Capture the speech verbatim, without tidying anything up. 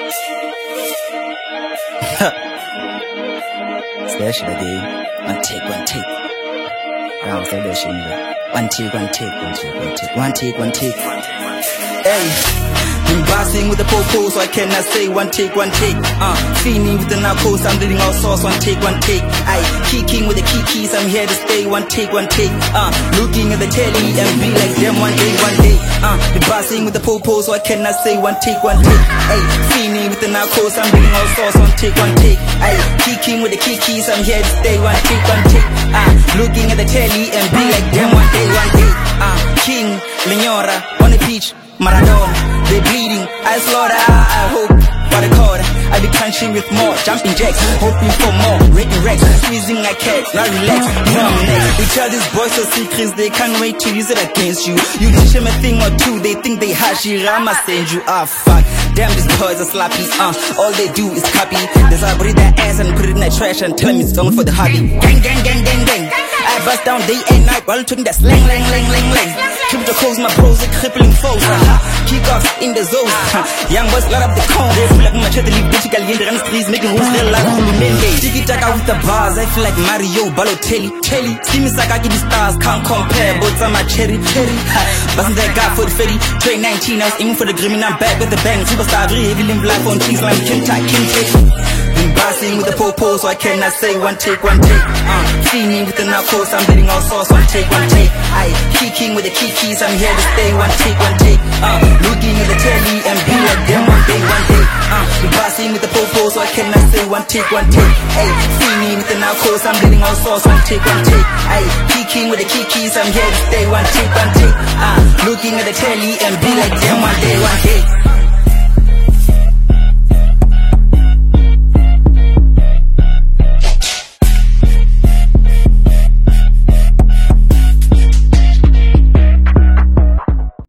that shit again. One take, one take. I'll say that shit either. One take, one take, one take, one take, one take, one take. Hey. Been bossing with the popo, so I cannot say one take, one take. Uh, fiending with the narcos, I'm bleeding all sauce, one take, one take. I kicking with the kikis, I'm here to stay, one take, one take. Uh, looking at the telly and be like them one day, one day. Uh, been bossing with the popo, so I cannot say one take, one take. Ay, fiending with the narcos, I'm bleeding all sauce, one take, one take. Ay, kicking with the kikis, I'm here to stay, one take, one take. Uh, looking at the telly and be like them one day, one day. Uh, King, Leonora, on the beach. Maradona, they bleeding, I slaughter, I, I hope, for the quarter, I be punching with more, jumping jacks, hoping for more, written racks, squeezing like cat, not relax, you know I'm next. They tell these boys so secrets, they can't wait to use it against you. You teach them a thing or two, they think they hashi, I'ma send you, ah fuck. Damn, these boys are sloppy, uh, all they do is copy. There's I breathe that ass and put it in that trash and tell them it's only for the hobby. Gang, gang, gang, gang, gang. I bust down day and night while talking that slang, lang, lang, lang, lang. Keep the codes, my bros, they crippling foes. Uh-huh. Kick off in the zone. Uh-huh. Young boys light up the cone. They feel like my chest, leave bitch, got in the run streets, making rules, they're like Hulumente. Tiki taka with the bars, I feel like Mario Balotelli. Telly, see me like I get the stars, can't compare. Both on my cherry, cherry. Wasn't that guy for the fetty? twenty nineteen, I was aiming for the grim and I'm back with the bang. Superstar, very heavy limb, life on cheese, like Kim Tak, Kim Take. Been bossing with the popo, so I cannot say one take, one take. Uh, feeding with the narcos, I'm bleeding all sauce, one take, one take. I kicking with the kikis, I'm here to stay, one take, one take. Uh, looking at the telly and be like them one day, one day. Uh, been bossing with the popo, so I cannot say one take, one take. Ay, feeding with the narcos, I'm bleeding all sauce, one take, one take. Ay, kicking with the kikis, I'm here to stay, one take, one take. Uh, looking at the telly and be like them one day, one day.